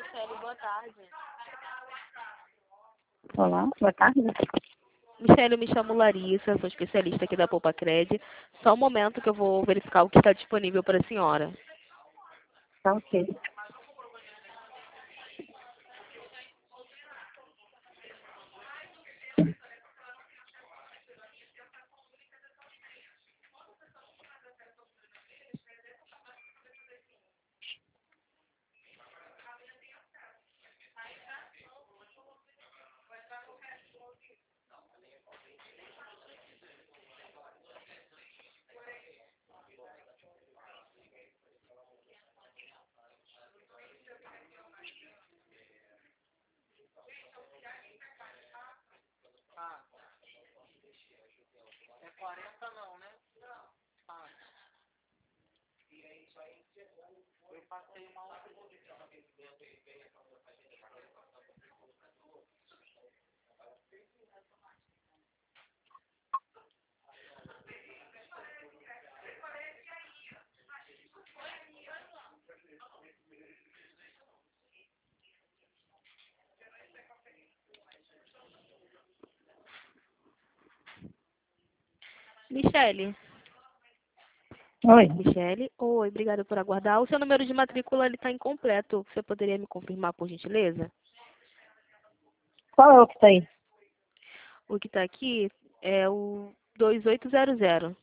Michele, boa tarde. Olá, boa tarde. Michele, eu me chamo Larissa, sou especialista aqui da Poupa Cred. Só um momento que eu vou verificar o que está disponível para a senhora. Tá ok. É 40 não, né? Ah. Eu passei uma outra. Michele. Oi. Michele, oi, obrigada por aguardar. O seu número de matrícula está incompleto. Você poderia me confirmar, por gentileza? Qual é o que tá aí? O que está aqui é o 2800.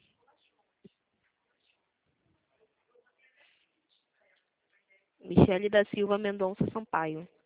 Michele da Silva Mendonça Sampaio.